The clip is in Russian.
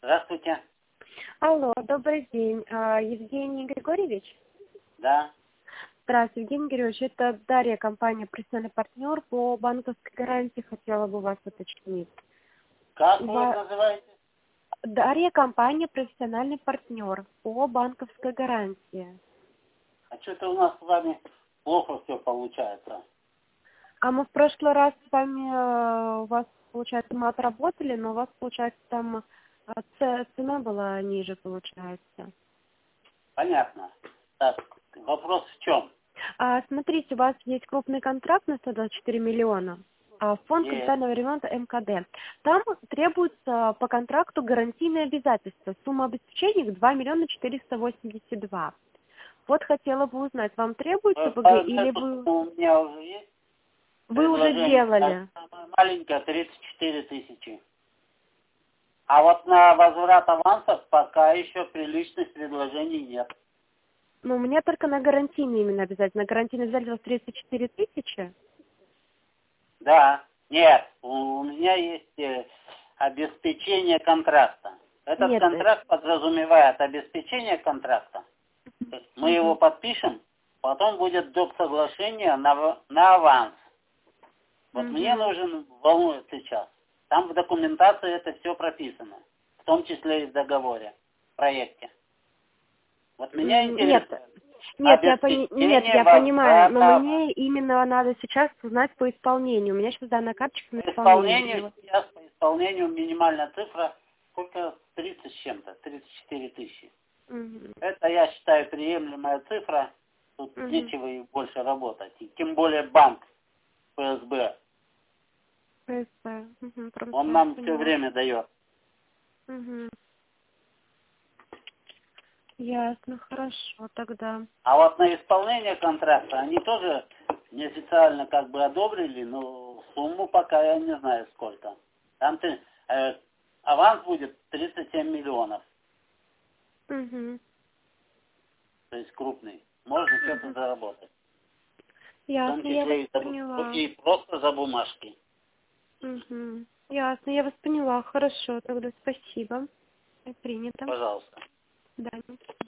Здравствуйте. Алло, добрый день. Евгений Григорьевич? Да. Здравствуйте, Евгений Григорьевич. Это Дарья, компания «Профессиональный партнер». По банковской гарантии хотела бы вас уточнить. Как вы называете? Дарья, компания «Профессиональный партнер» по банковской гарантии. А что-то у нас с вами плохо все получается. А мы в прошлый раз с вами, у вас, получается, мы отработали, но у вас, получается, там цена была ниже, получается. Понятно. Так, вопрос в чем? Смотрите, у вас есть крупный контракт на 124 миллиона. Фонд Есть. капитального ремонта МКД. Там требуется по контракту гарантийные обязательства. Сумма обеспечения 2 миллиона 482. Вот хотела бы узнать, вам требуется БГ или вы... У меня уже есть. Вы уже делали. Маленькая 34 тысячи. А вот на возврат авансов пока еще приличных предложений нет. Ну, у меня только на гарантийные именно обязательно. Гарантийные обязательства 34 тысячи. Да. Нет, у меня есть обеспечение контракта. Этот Нет. контракт подразумевает обеспечение контракта. То есть мы его подпишем, потом будет доп. Соглашение на аванс. Вот мне волнует сейчас. Там в документации это все прописано. В том числе и в договоре, в проекте. Вот меня интересует. Нет, я понимаю, но мне именно надо сейчас узнать по исполнению. У меня сейчас данная карточка на исполнение. Сейчас по исполнению минимальная цифра сколько? 30 с чем-то, 34 тысячи. Это, я считаю, приемлемая цифра. Тут нечего и больше работать. И тем более банк ФСБ. Он нам все время дает. Ясно, хорошо тогда. А вот на исполнение контракта они тоже неофициально как бы одобрили, но сумму пока я не знаю сколько. Там аванс будет 37 миллионов. То есть крупный. Можно что-то заработать. Ясно, В том числе и просто за бумажки. Ясно, я вас поняла. Хорошо, тогда спасибо. Принято. Пожалуйста. Да.